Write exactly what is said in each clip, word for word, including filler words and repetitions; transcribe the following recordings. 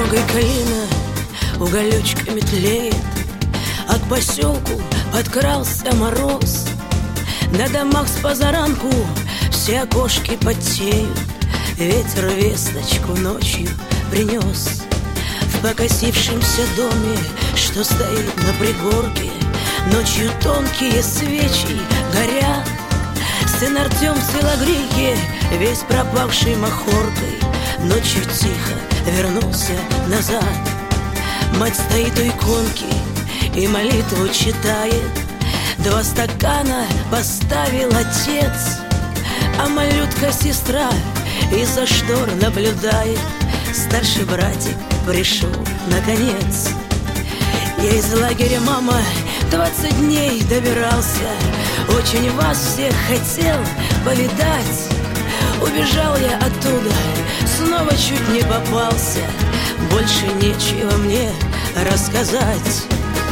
дорогой калина уголечками тлеет, от поселку подкрался мороз. На домах с позаранку все окошки потеют, ветер весточку ночью принес. В покосившемся доме, что стоит на пригорке, ночью тонкие свечи горят. Сын Артем в телогрейке, весь пропавший махоркой, ночью тихо вернулся назад. Мать стоит у иконки и молитву читает. Два стакана поставил отец, а малютка-сестра из-за штор наблюдает. Старший братик пришел наконец. Я из лагеря, мама, двадцать дней добирался. Очень вас всех хотел повидать. Убежал я оттуда, снова чуть не попался. Больше нечего мне рассказать.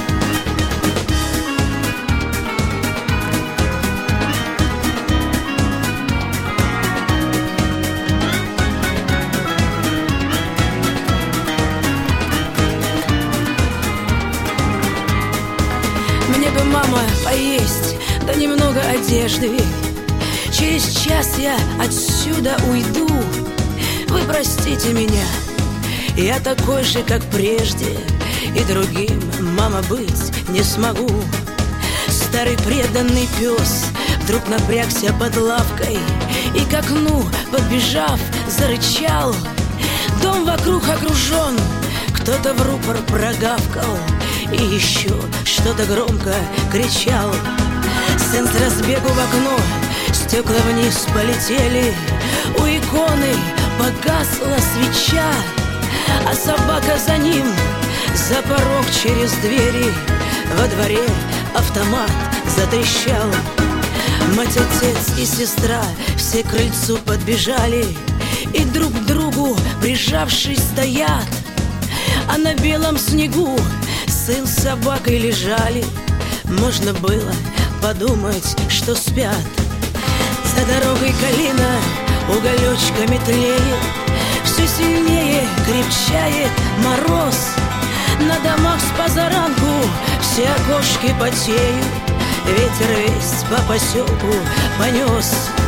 Мне бы, мама, поесть, да немного одежды. Через час я отсюда уйду. Вы простите меня, я такой же, как прежде, и другим, мама, быть не смогу. Старый преданный пес вдруг напрягся под лавкой и к окну, подбежав, зарычал. Дом вокруг окружен, кто-то в рупор прогавкал и еще что-то громко кричал. Сын с разбегу в окно, стекла вниз полетели. У иконы погасла свеча, а собака за ним за порог через двери. Во дворе автомат затрещал. Мать, отец и сестра все к крыльцу подбежали и друг к другу прижавшись стоят. А на белом снегу сын с собакой лежали. Можно было подумать, что спят. За дорогой калина уголечками тлеет, все сильнее крепчает мороз. На домах с позаранку все окошки потеют, ветер весть по поселку понес.